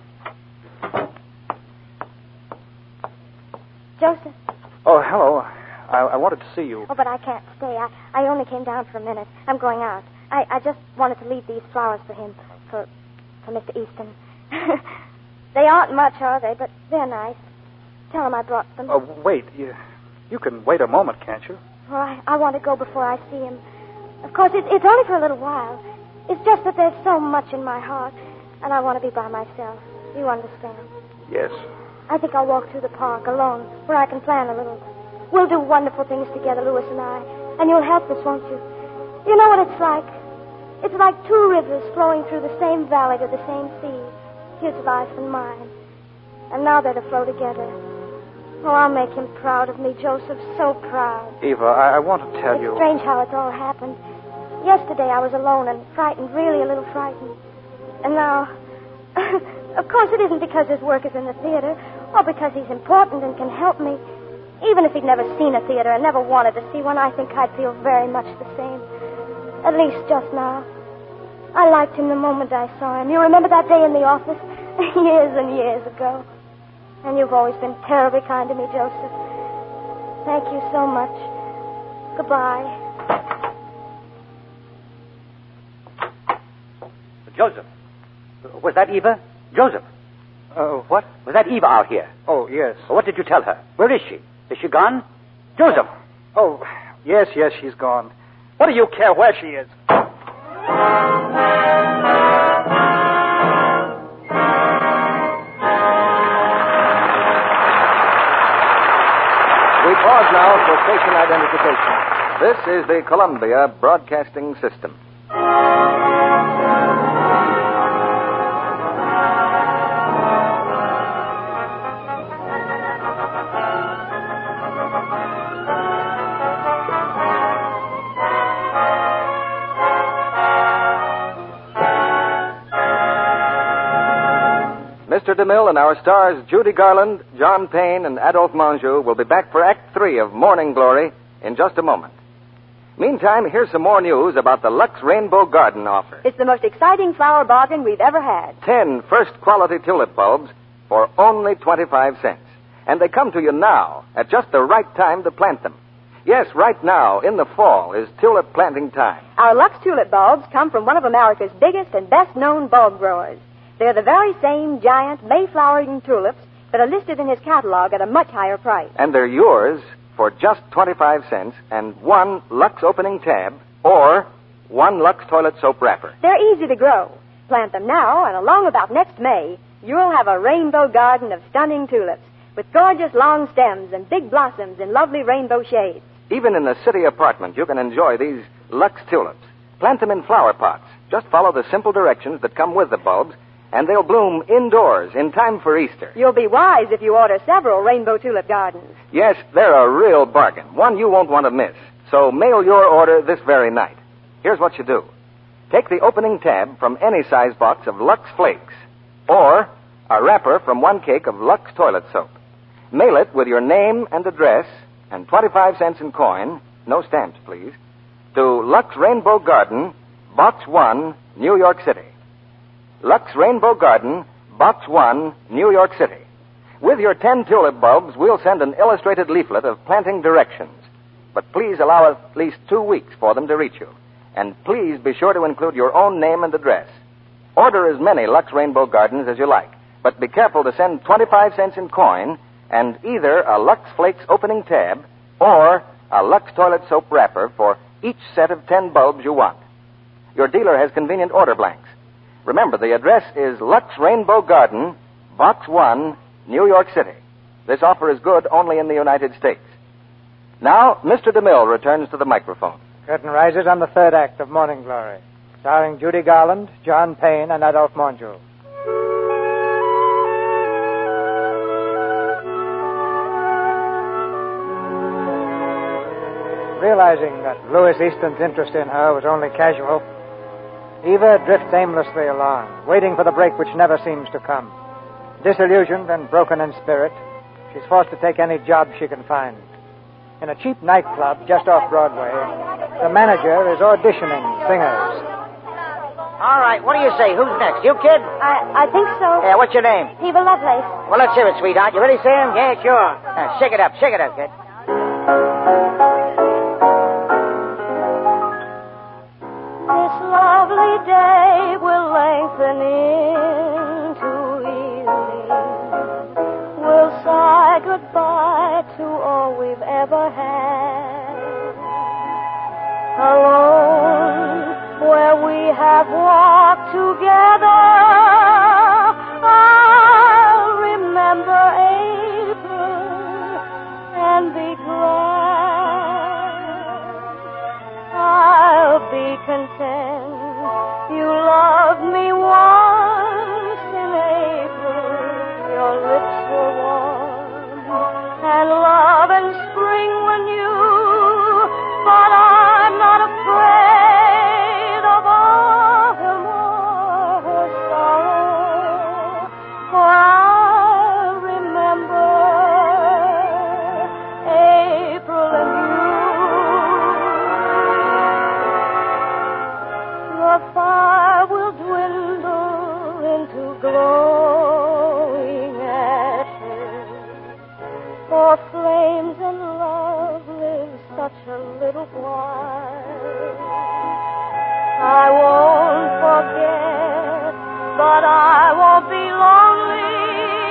Joseph. Oh, hello. I wanted to see you. Oh, but I can't stay. I only came down for a minute. I'm going out. I just wanted to leave these flowers for him, for Mr. Easton. They aren't much, are they? But they're nice. Tell him I brought them. Oh, wait. You can wait a moment, can't you? Well, I want to go before I see him. Of course, it's only for a little while. It's just that there's so much in my heart, and I want to be by myself. You understand? Yes. I think I'll walk through the park alone, where I can plan a little. We'll do wonderful things together, Louis and I, and you'll help us, won't you? You know what it's like? It's like two rivers flowing through the same valley to the same sea. His life and mine. And now they're to flow together. Oh, I'll make him proud of me, Joseph, so proud. Eva, I want to tell you... It's strange how it's all happened. Yesterday I was alone and frightened, really a little frightened. And now... Of course, it isn't because his work is in the theater, or because he's important and can help me. Even if he'd never seen a theater and never wanted to see one, I think I'd feel very much the same. At least just now. I liked him the moment I saw him. You remember that day in the office? Years and years ago. And you've always been terribly kind to me, Joseph. Thank you so much. Goodbye. Joseph. Was that Eva? Joseph. What? Was that Eva out here? Oh, yes. What did you tell her? Where is she? Is she gone? Joseph. Oh, yes, she's gone. What do you care where she is? We pause now for station identification. This is the Columbia Broadcasting System. Mr. DeMille and our stars Judy Garland, John Payne, and Adolphe Menjou will be back for Act 3 of Morning Glory in just a moment. Meantime, here's some more news about the Lux Rainbow Garden offer. It's the most exciting flower bargain we've ever had. 10 first-quality tulip bulbs for only 25 cents. And they come to you now at just the right time to plant them. Yes, right now, in the fall, is tulip planting time. Our Lux tulip bulbs come from one of America's biggest and best-known bulb growers. They're the very same giant Mayflowering tulips that are listed in his catalog at a much higher price. And they're yours for just 25 cents and one Lux opening tab or 1 Lux toilet soap wrapper. They're easy to grow. Plant them now, and along about next May, you'll have a rainbow garden of stunning tulips with gorgeous long stems and big blossoms in lovely rainbow shades. Even in the city apartment, you can enjoy these Lux tulips. Plant them in flower pots. Just follow the simple directions that come with the bulbs, and they'll bloom indoors in time for Easter. You'll be wise if you order several rainbow tulip gardens. Yes, they're a real bargain, one you won't want to miss. So mail your order this very night. Here's what you do. Take the opening tab from any size box of Lux Flakes, or a wrapper from 1 cake of Lux toilet soap. Mail it with your name and address and 25 cents in coin, no stamps, please, to Lux Rainbow Garden, Box 1, New York City. Lux Rainbow Garden, Box 1, New York City. With your 10 tulip bulbs, we'll send an illustrated leaflet of planting directions. But please allow at least 2 weeks for them to reach you. And please be sure to include your own name and address. Order as many Lux Rainbow Gardens as you like, but be careful to send 25 cents in coin and either a Lux Flakes opening tab or a Lux toilet soap wrapper for each set of 10 bulbs you want. Your dealer has convenient order blanks. Remember, the address is Lux Rainbow Garden, Box 1, New York City. This offer is good only in the United States. Now, Mr. DeMille returns to the microphone. Curtain rises on the third act of Morning Glory, starring Judy Garland, John Payne, and Adolphe Mongeau. Realizing that Louis Easton's interest in her was only casual, Eva drifts aimlessly along, waiting for the break which never seems to come. Disillusioned and broken in spirit, she's forced to take any job she can find. In a cheap nightclub just off Broadway, the manager is auditioning singers. All right, what do you say? Who's next? You, kid? I think so. Yeah, what's your name? Eva Lovelace. Well, let's hear it, sweetheart. You ready, Sam? Yeah, sure. Shake it up, kid. This lovely day will lengthen into evening. We'll say goodbye to all we've ever had. Alone, where we have walked together, I'll remember April and be glad. I'll be content. You loved me once in April. Your lips were warm, and love and spring were new. But I'm not afraid of autumn or her sorrow, for I remember April and you. The fire will dwindle into glowing ashes, for flames and love live such a little while. I won't forget, but I won't be lonely.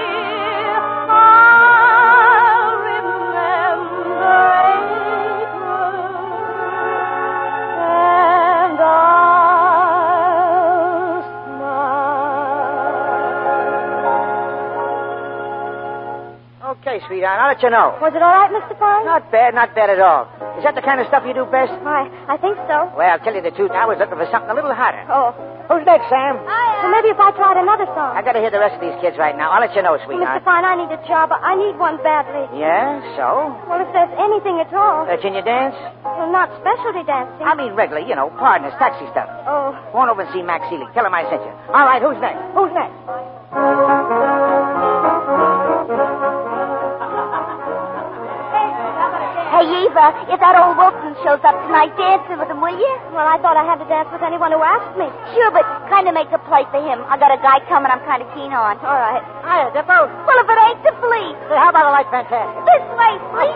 I'll remember April, and I'll smile. Okay, sweetheart, I'll let you know. Was it all right, Mr. Fine? Not bad at all. Is that the kind of stuff you do best? I think so. Well, I'll tell you the truth. I was looking for something a little hotter. Oh. Who's next, Sam? Well, maybe if I tried another song. I gotta hear the rest of these kids right now. I'll let you know, Well, sweetheart. Mr. Fine, I need a job. I need one badly. Yeah, so? Well, if there's anything at all. Can you dance? Well, not specialty dancing. I mean regular, partners, taxi stuff. Oh. Go on over and see Max Seeley. Tell him I sent you. All right, who's next? Hey, Eva, if that old Wilson shows up tonight, dance with him, will you? Well, I thought I had to dance with anyone who asked me. Sure, but kind of make a play for him. I got a guy coming I'm kind of keen on. All right. Hiya, Dippo. Well, if it ain't the flea. Hey, how about a light fantastic? This way, flea.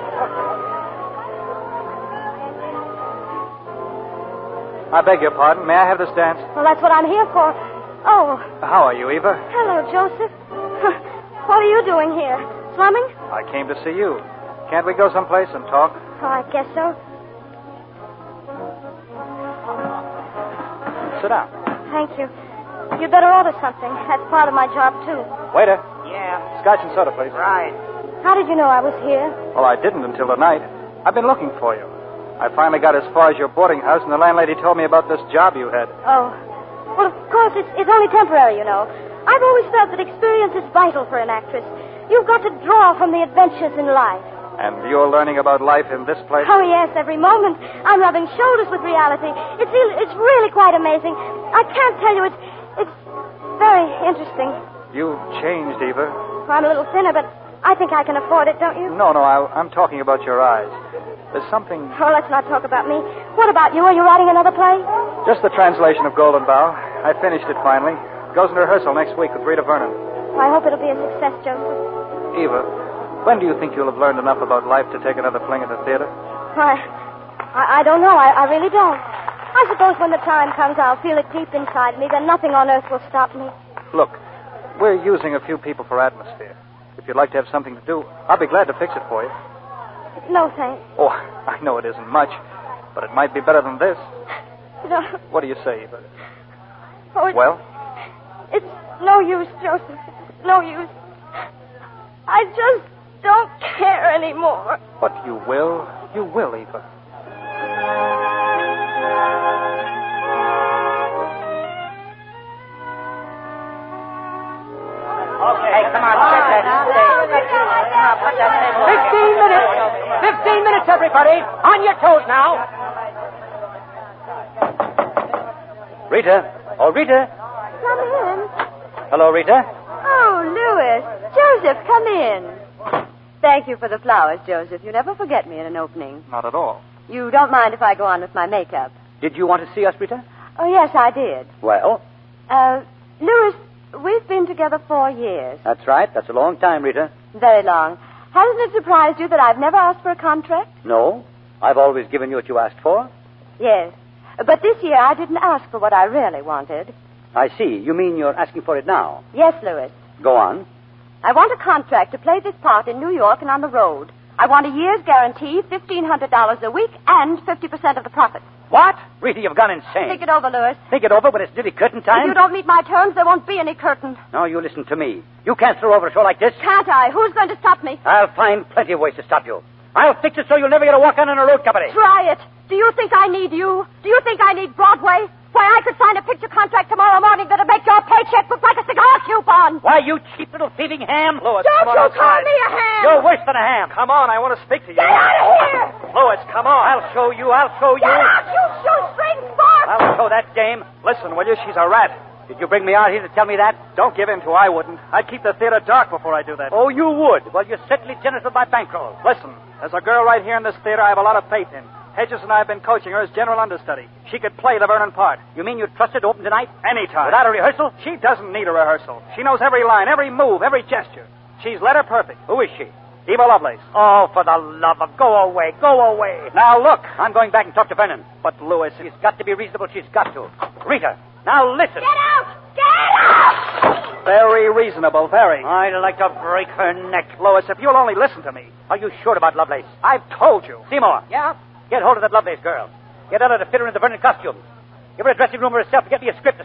I beg your pardon. May I have this dance? Well, that's what I'm here for. Oh, How are you, Eva? hello, Joseph. What are you doing here? Slumming? I came to see you. Can't we go someplace and talk? Oh, I guess so. Sit down. Thank you. You'd better order something. That's part of my job, too. Waiter, Yeah. scotch and soda, please. Right. How did you know I was here? Well, I didn't until tonight. I've been looking for you. I finally got as far as your boarding house, and the landlady told me about this job you had. Oh. Well, of course, it's only temporary, you know. I've always felt that experience is vital for an actress. You've got to draw from the adventures in life. And you're learning about life in this place? Oh, yes, every moment. I'm rubbing shoulders with reality. It's really quite amazing. I can't tell you. It's very interesting. You've changed, Eva. I'm a little thinner, but I think I can afford it, don't you? No, I'm talking about your eyes. There's something... Oh, let's not talk about me. What about you? Are you writing another play? Just the translation of Golden Bough. I finished it finally. Goes into rehearsal next week with Rita Vernon. I hope it'll be a success, Joseph. Eva, when do you think you'll have learned enough about life to take another fling at the theater? I don't know. I really don't. I suppose when the time comes, I'll feel it deep inside me. Then nothing on earth will stop me. Look, we're using a few people for atmosphere. If you'd like to have something to do, I'll be glad to fix it for you. No, thanks. Oh, I know it isn't much, but it might be better than this. No. What do you say, Eva? Oh, Well? It's no use, Joseph. It's no use. I just don't care anymore. But you will. You will, Eva. Hey, come on, set that stage. Put that table. 15 minutes. 15 minutes, everybody. On your toes now. Rita. Oh, Rita. Come in. Hello, Rita. Oh, Louis. Joseph, come in. Thank you for the flowers, Joseph. You never forget me in an opening. Not at all. You don't mind if I go on with my makeup? Did you want to see us, Rita? Oh, yes, I did. Well, Louis, we've been together 4 years. that's right. That's a long time, Rita. Very long. Hasn't it surprised you that I've never asked for a contract? No. I've always given you what you asked for. Yes. But this year I didn't ask for what I really wanted. I see. You mean you're asking for it now? Yes, Louis. Go on. I want a contract to play this part in New York and on the road. I want a year's guarantee, $1,500 a week, and 50% of the profits. What? Rita, you've gone insane. Think it over, Louis. Think it over when it's nearly curtain time? If you don't meet my terms, there won't be any curtain. No, you listen to me. You can't throw over a show like this. Can't I? Who's going to stop me? I'll find plenty of ways to stop you. I'll fix it so you'll never get a walk on in a road company. Try it. Do you think I need you? Do you think I need Broadway? Why, I could sign a picture contract tomorrow morning that'll make your paycheck look like a cigar coupon. Why, you cheap little thieving ham. Lois, Don't come on you call outside. me a ham. You're worse than a ham. Come on, I want to speak to you. Get out of here. Lois, come on. I'll show you. I'll show you. Get out, you shoestring sport. I'll show that dame. Listen, will you? She's a rat. Did you bring me out here to tell me that? Don't give in to I wouldn't. I'd keep the theater dark before I do that. Oh, you would? Well, you're certainly generous with my bankroll. Listen, there's a girl right here in this theater I have a lot of faith in. Hedges and I have been coaching her as general understudy. She could play the Vernon part. You mean you trust her to open tonight? Anytime. Without a rehearsal? She doesn't need a rehearsal. She knows every line, every move, every gesture. She's letter perfect. Who is she? Eva Lovelace. Oh, for the love of... Go away. Go away. Now, look. I'm going back and talk to Vernon. But, Louis, She's got to be reasonable. She's got to. Rita, now listen. Get out. Get out. very reasonable, very. I'd like to break her neck. Lois, if you'll only listen to me. Are you sure about Lovelace? I've told you. Seymour. Yeah? Get hold of that Lovelace girl. Get her to fit her in the Vernon costume. Give her a dressing room herself and get me a script.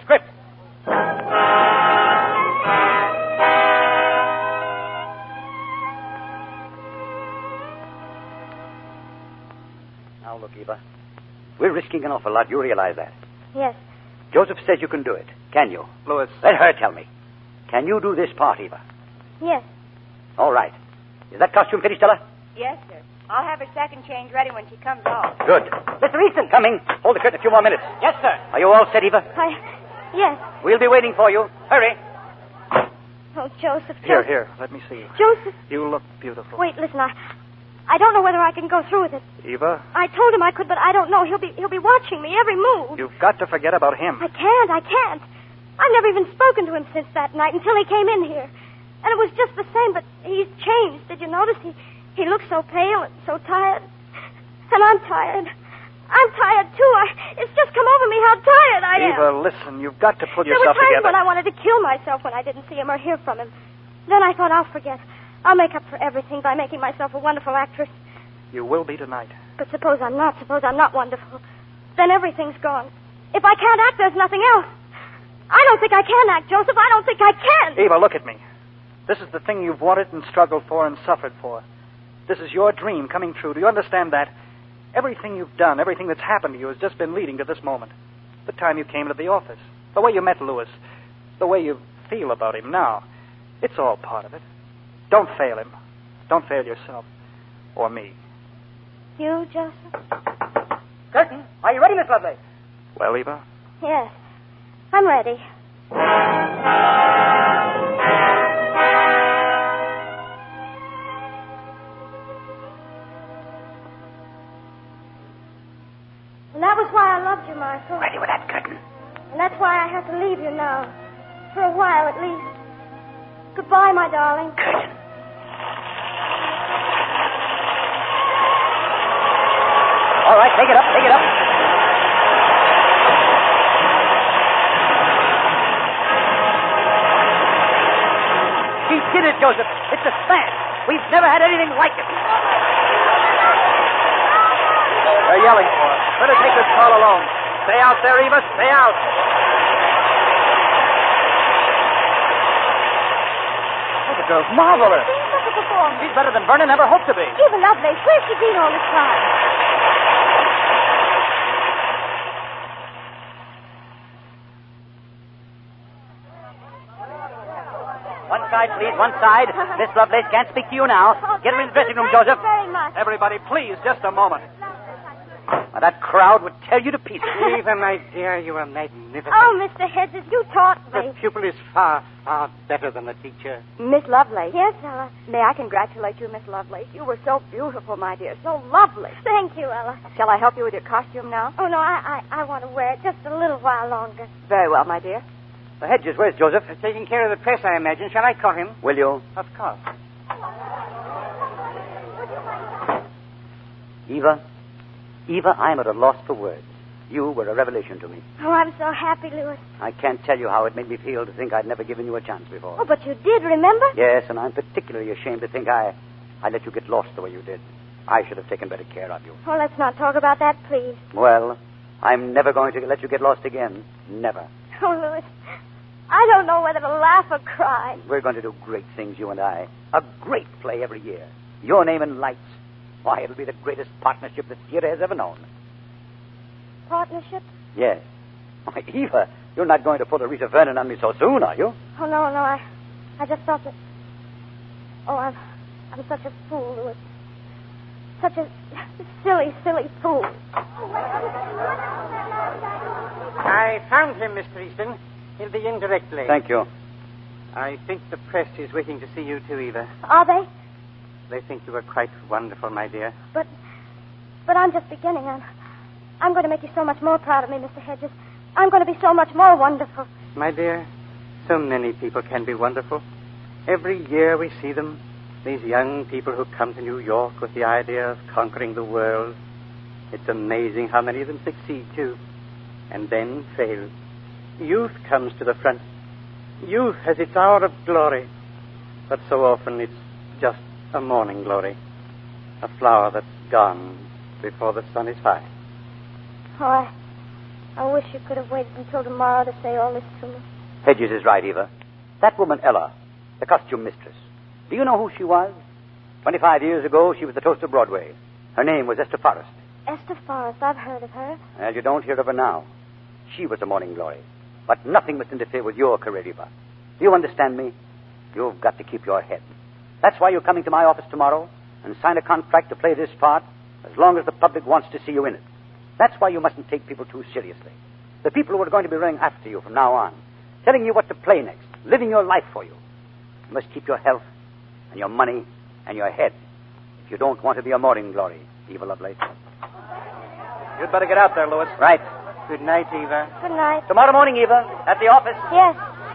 Now, look, Eva. We're risking an awful lot. You realize that. Yes. Joseph says you can do it. Can you? Louis. Let her tell me. Can you do this part, Eva? Yes. All right. Is that costume finished, Ella? Yes, sir. I'll have her second change ready when she comes off. Good. Mr. Easton, coming. Hold the curtain a few more minutes. Yes, sir. Are you all set, Eva? Yes. We'll be waiting for you. Hurry. Oh, Joseph. Here. Let me see. Joseph. You look beautiful. Wait, listen. I don't know whether I can go through with it. Eva, I told him I could, but I don't know. He'll be watching me every move. you've got to forget about him. I can't. I've never even spoken to him since that night until he came in here. And it was just the same, but he's changed. Did you notice? He looks so pale and so tired. And I'm tired. I'm tired, too. It's just come over me how tired I am. Eva, listen, you've got to pull There were yourself times together. when I wanted to kill myself when I didn't see him or hear from him. Then I thought, I'll forget. I'll make up for everything by making myself a wonderful actress. You will be tonight. But suppose I'm not. Suppose I'm not wonderful. Then everything's gone. If I can't act, there's nothing else. I don't think I can act, Joseph. I don't think I can. Eva, look at me. This is the thing you've wanted and struggled for and suffered for. This is your dream coming true. Do you understand that? Everything you've done, everything that's happened to you has just been leading to this moment. The time you came into the office, the way you met Louis, the way you feel about him now. It's all part of it. Don't fail him. Don't fail yourself. Or me. You, Joseph? Curtain, are you ready, Miss Lovelace? Well, Eva? Yes. I'm ready. And that was why I loved you, Marshal. Ready with that curtain. And that's why I have to leave you now. For a while, at least. Goodbye, my darling. Curtain. All right, take it up, take it up. She did it, Joseph. It's a smash. We've never had anything like it. They're yelling for us. Better take this call alone. Stay out there, Eva. Stay out. Oh, the girl's marvelous. Such a performance. She's better than Vernon ever hoped to be. Eva Lovelace, where's she been all this time? One side, please, one side. Miss Lovelace can't speak to you now. Get her in the dressing room, Joseph. Thank you very much. Everybody, please, just a moment. Now, that crowd would tear you to pieces. Eva, my dear, you are magnificent. Oh, Mr. Hedges, you taught me. The pupil is far, far better than the teacher. Miss Lovelace. Yes, Ella. May I congratulate you, Miss Lovelace? You were so beautiful, my dear. So lovely. Thank you, Ella. Shall I help you with your costume now? Oh, no, I want to wear it just a little while longer. Very well, my dear. The Hedges, where's Joseph? Taking care of the press, I imagine. Shall I call him? Will you? Of course. Eva, I'm at a loss for words. You were a revelation to me. Oh, I'm so happy, Louis. I can't tell you how it made me feel to think I'd never given you a chance before. Oh, but you did, remember? Yes, and I'm particularly ashamed to think I let you get lost the way you did. I should have taken better care of you. Oh, let's not talk about that, please. Well, I'm never going to let you get lost again. Never. Oh, Louis, I don't know whether to laugh or cry. We're going to do great things, you and I. A great play every year. Your name in lights. Why, it'll be the greatest partnership the theater has ever known. Partnership? Yes. Why, Eva, you're not going to pull a Rita Vernon on me so soon, are you? Oh, no, I just thought that... Oh, I'm such a fool, Louis. Such a silly, silly fool. I found him, Mr. Easton. He'll be in directly. Thank you. I think the press is waiting to see you too, Eva. Are they? They think you were quite wonderful, my dear. But I'm just beginning. I'm going to make you so much more proud of me, Mr. Hedges. I'm going to be so much more wonderful. My dear, so many people can be wonderful. Every year we see them. These young people who come to New York with the idea of conquering the world. It's amazing how many of them succeed, too. And then fail. Youth comes to the front. Youth has its hour of glory. But so often it's just a morning glory. A flower that's gone before the sun is high. Oh, I wish you could have waited until tomorrow to say all this to me. Hedges is right, Eva. That woman, Ella, the costume mistress. Do you know who she was? 25 years ago, she was the toast of Broadway. Her name was Esther Forrest. Esther Forrest, I've heard of her. Well, you don't hear of her now. She was a morning glory. But nothing must interfere with your career, Eva. Do you understand me? You've got to keep your head. That's why you're coming to my office tomorrow and sign a contract to play this part as long as the public wants to see you in it. That's why you mustn't take people too seriously. The people who are going to be running after you from now on, telling you what to play next, living your life for you. You must keep your health and your money and your head if you don't want to be a morning glory, Eva Lovelace. You'd better get out there, Louis. Right. Good night, Eva. Good night. Tomorrow morning, Eva, at the office. Yes.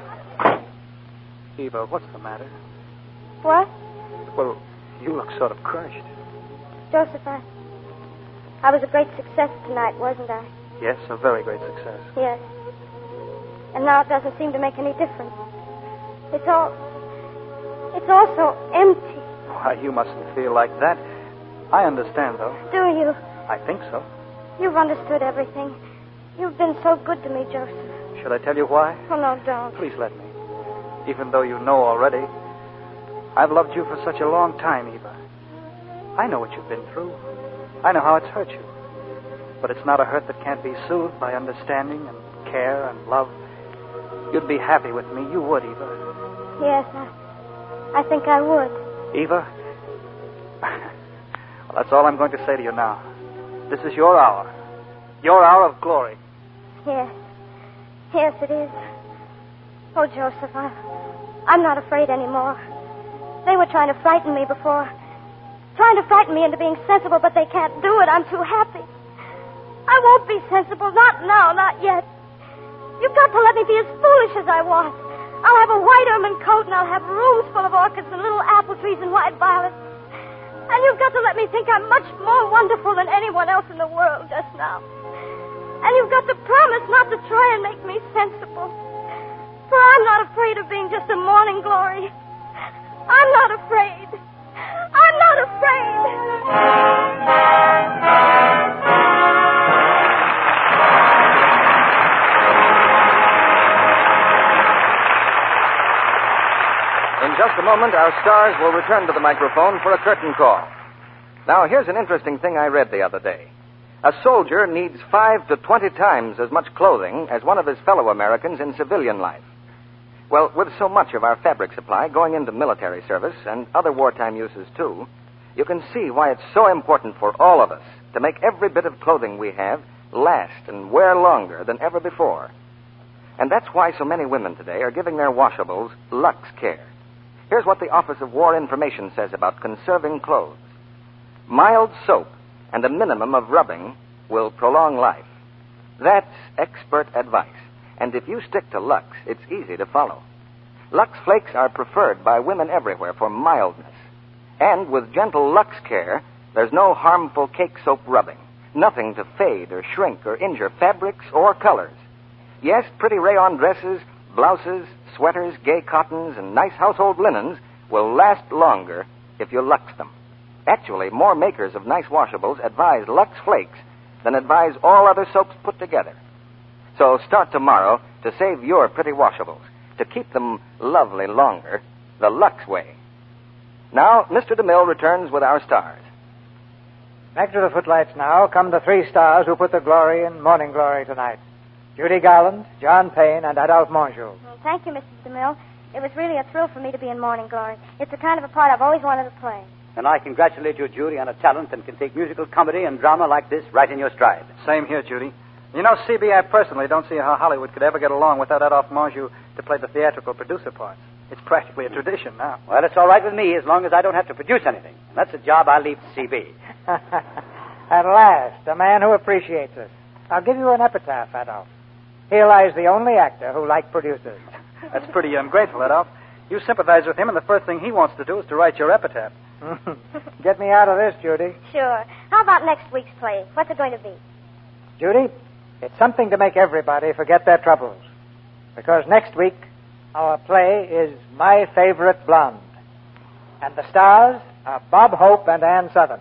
Eva, what's the matter? What? Well, you look sort of crushed. Joseph, I was a great success tonight, wasn't I? Yes, a very great success. Yes. And now it doesn't seem to make any difference. It's all so empty. Why, you mustn't feel like that. I understand, though. Do you? I think so. You've understood everything. You've been so good to me, Joseph. Should I tell you why? Oh, no, don't. Please let me. Even though you know already, I've loved you for such a long time, Eva. I know what you've been through. I know how it's hurt you. But it's not a hurt that can't be soothed by understanding and care and love. You'd be happy with me. You would, Eva. Yes, I think I would. Eva? Well, that's all I'm going to say to you now. This is your hour. Your hour of glory. Yes. Yes, it is. Oh, Joseph, I'm not afraid anymore. They were trying to frighten me before. Trying to frighten me into being sensible, but they can't do it. I'm too happy. I won't be sensible. Not now, not yet. You've got to let me be as foolish as I want. I'll have a white ermine coat, and I'll have rooms full of orchids and little apple trees and white violets. And you've got to let me think I'm much more wonderful than anyone else in the world just now. And you've got to promise not to try and make me sensible. For I'm not afraid of being just a morning glory. I'm not afraid. I'm not afraid. In just a moment, our stars will return to the microphone for a curtain call. Now, here's an interesting thing I read the other day. A soldier needs 5 to 20 times as much clothing as one of his fellow Americans in civilian life. Well, with so much of our fabric supply going into military service and other wartime uses, too, you can see why it's so important for all of us to make every bit of clothing we have last and wear longer than ever before. And that's why so many women today are giving their washables Lux Care. Here's what the Office of War Information says about conserving clothes. Mild soap and a minimum of rubbing will prolong life. That's expert advice. And if you stick to Lux, it's easy to follow. Lux Flakes are preferred by women everywhere for mildness. And with gentle Lux Care, there's no harmful cake soap rubbing. Nothing to fade or shrink or injure fabrics or colors. Yes, pretty rayon dresses, blouses, sweaters, gay cottons, and nice household linens will last longer if you Lux them. Actually, more makers of nice washables advise Lux Flakes than advise all other soaps put together. So start tomorrow to save your pretty washables, to keep them lovely longer, the Lux way. Now, Mr. DeMille returns with our stars. Back to the footlights now come the 3 stars who put the glory in Morning Glory tonight. Judy Garland, John Payne, and Adolphe Monjou. Well, thank you, Mrs. DeMille. It was really a thrill for me to be in Morning Glory. It's the kind of a part I've always wanted to play. And I congratulate you, Judy, on a talent that can take musical comedy and drama like this right in your stride. Same here, Judy. You know, CB, I personally don't see how Hollywood could ever get along without Adolphe Monjou to play the theatrical producer parts. It's practically a tradition now. Well, it's all right with me as long as I don't have to produce anything. And that's a job I leave to CB. At last, a man who appreciates us. I'll give you an epitaph, Adolphe. Here lies the only actor who liked producers. That's pretty ungrateful, Adolphe. You sympathize with him, and the first thing he wants to do is to write your epitaph. Get me out of this, Judy. Sure. How about next week's play? What's it going to be? Judy, it's something to make everybody forget their troubles. Because next week, our play is My Favorite Blonde. And the stars are Bob Hope and Ann Sothern.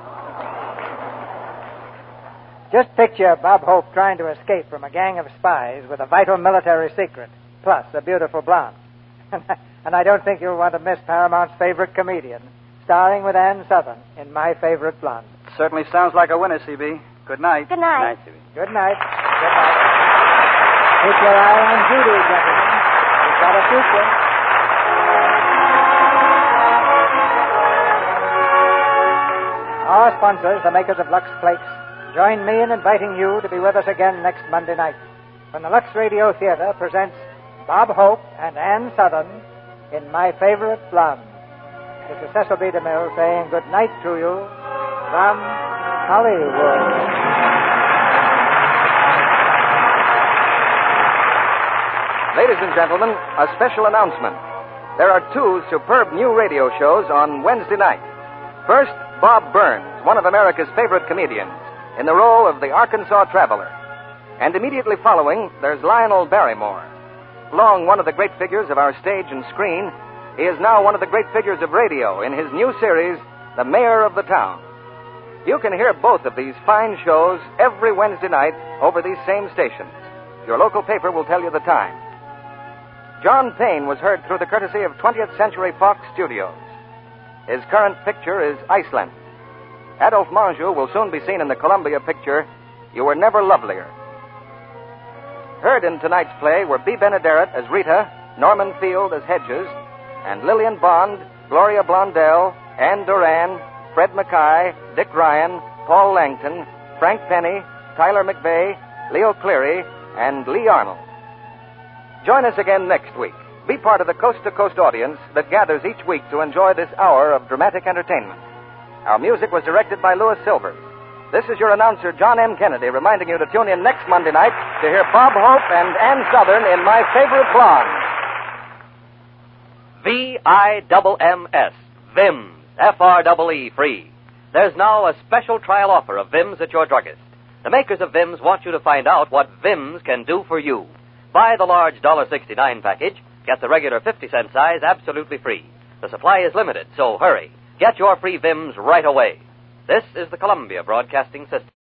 Just picture Bob Hope trying to escape from a gang of spies with a vital military secret, plus a beautiful blonde. And I don't think you'll want to miss Paramount's favorite comedian, starring with Ann Sothern in My Favorite Blonde. Certainly sounds like a winner, CB. Good night. Good night. Good night, CB. Good night. Good night. Keep your eye on Judy, gentlemen. She's got a future. Our sponsors, the makers of Lux Flakes, join me in inviting you to be with us again next Monday night when the Lux Radio Theater presents Bob Hope and Ann Sothern in My Favorite Blonde. This is Cecil B. DeMille saying good night to you from Hollywood. Ladies and gentlemen, a special announcement. There are 2 superb new radio shows on Wednesday night. First, Bob Burns, one of America's favorite comedians, in the role of the Arkansas Traveler. And immediately following, there's Lionel Barrymore. Long one of the great figures of our stage and screen, he is now one of the great figures of radio in his new series, The Mayor of the Town. You can hear both of these fine shows every Wednesday night over these same stations. Your local paper will tell you the time. John Payne was heard through the courtesy of 20th Century Fox Studios. His current picture is Iceland. Adolphe Menjou will soon be seen in the Columbia picture, You Were Never Lovelier. Heard in tonight's play were Bea Benaderet as Rita, Norman Field as Hedges, and Lillian Bond, Gloria Blondell, Anne Doran, Fred Mackay, Dick Ryan, Paul Langton, Frank Penny, Tyler McVeigh, Leo Cleary, and Lee Arnold. Join us again next week. Be part of the coast-to-coast audience that gathers each week to enjoy this hour of dramatic entertainment. Our music was directed by Louis Silvers. This is your announcer, John M. Kennedy, reminding you to tune in next Monday night to hear Bob Hope and Ann Southern in My Favorite Blonde. VIMMS. VIMS. FREE. Free. There's now a special trial offer of VIMS at your druggist. The makers of VIMS want you to find out what VIMS can do for you. Buy the large $1.69 package. Get the regular 50-cent size absolutely free. The supply is limited, so hurry. Get your free VIMS right away. This is the Columbia Broadcasting System.